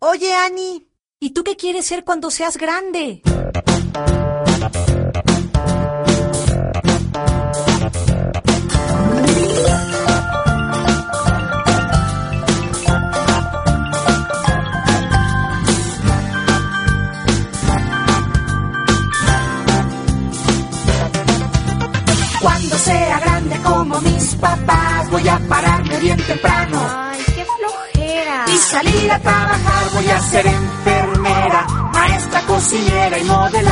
Oye, Annie, ¿y tú qué quieres ser cuando seas grande? Cuando sea grande como mis papás, voy a pararme bien temprano. Ay, qué flojera. Y salir a trabajar, voy a ser enfermera, maestra, cocinera y modelar.